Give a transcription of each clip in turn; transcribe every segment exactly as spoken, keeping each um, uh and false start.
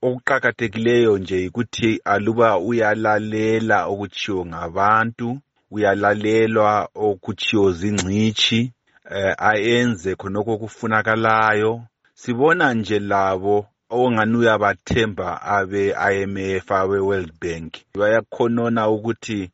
okuqakathekileyo nje ukuthi aluba uyalalela okuchiyo ngabantu, uyalalelwa okuchiyo zingcitshi, eh, ayenze khonokho kufunakalayo. Sibona nje labo ongani uyabathemba abe I M F abe World Bank bayakhonona ukuthi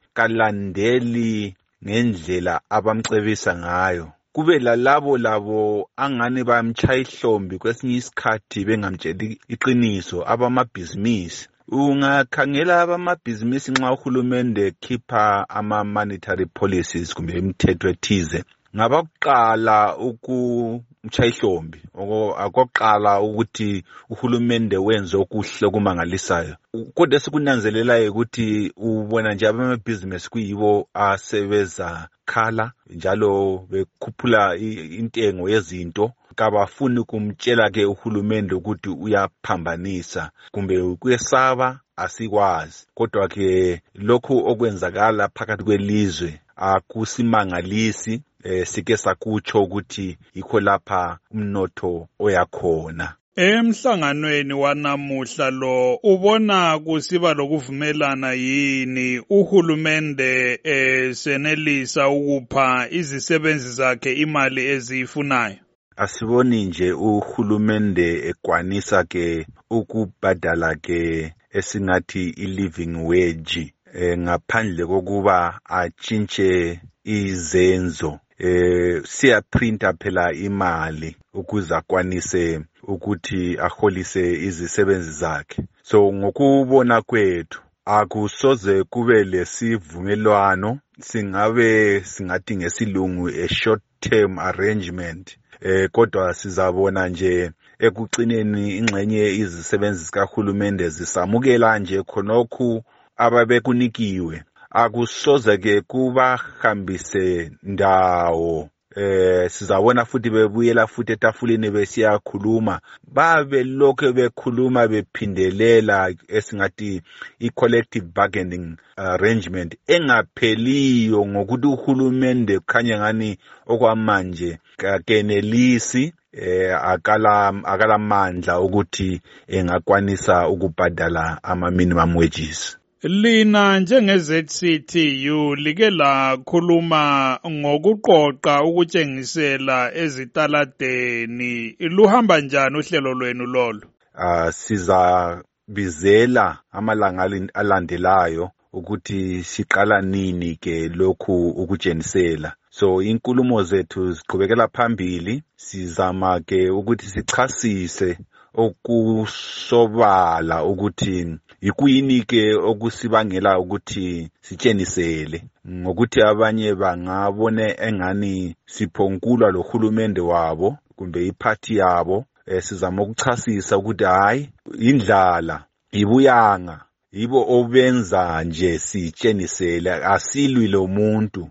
kalandeli ngendlela abamcebisa ngayo. Kube lalabo labo angani bamchaya ihlombi kwesinye isikhathi bengamtsheli iqiniso abamabhizinisi. Ungakhangela abamabhizinisi nxa uhulumende khipha ama monetary policies kumbe imithetho ethize, ngabakuqala ukumchaya ihlombi akokuqala ukuthi uhulumende wenze okuhle okumangalisayo. Kodwa sikunanzelelayo ukuthi ubona nje abamabhizinisi kuyibo asebeza khala njalo bekhuphula intengo yezinto, kabafuni kumtshela ke uhulumende ukuthi uyaphambanisa kumbe kuyesaba asikwazi. Kodwa ke lokhu okwenzakala phakathi kwelizwe akusimangalisi, eh, sike sakutsho ukuthi yikho lapha umnotho oyakhona. Emhlanganweni wanamuhla lo ubona kusiba lokuvumelana yini uhulumende esenelisa ukupha izisebenzi zakhe imali ezifunayo? Asiboni nje uhulumende ekwanisa ke ukubhadala ke esingathi i-living wage eh, ngaphandle kokuba atshintshe izenzo. Eh, siyaprinta phela imali ukuze akwanise ukuthi aholise izisebenzi zakhe. So ngokubona kwethu akusoze kube lesivumelwano, singabe singathi ngesilungu a short term arrangement. Eh, kodwa sizabona nje ekucineni ingxenye izisebenzi zikahulumende zisamukela nje khonokhu ababekunikiwe. Akusoze ke kubahambise ndawo. Eh, sizabona futhi bebuyela futhi etafuleni besiyakhuluma, babe lokho bekhuluma bephindelela esingathi i-collective bargaining arrangement engapheliyo, ngokuthi uhulumende kukhanya ngani okwamanje kakenelisi, eh, akala akala mandla ukuthi engakwanisa ukubhadala ama minimum wages. Lina njenge-Z C T U like lakhuluma ngokuqoqa ukutshengisela ezitaladeni. Luhamba njani uhlelo lwenu lolo? Uh, sizabizela amalanga alandelayo ukuthi siqala nini ke lokhu ukutshengisela. So inkulumo zethu ziqhubekela phambili, sizama ke ukuthi sichasise okusobala ukuthi yikuyini ke okusibangela ukuthi sitshenisele, ngokuthi abanye bangabone engani siphonkulwa lo hulumende wabo kumbe iphathi yabo. Eh, sizama ukuchasisa ukuthi hayi indlala ibuyanga yibo obenza nje sitshenisele, asilwi lo muntu.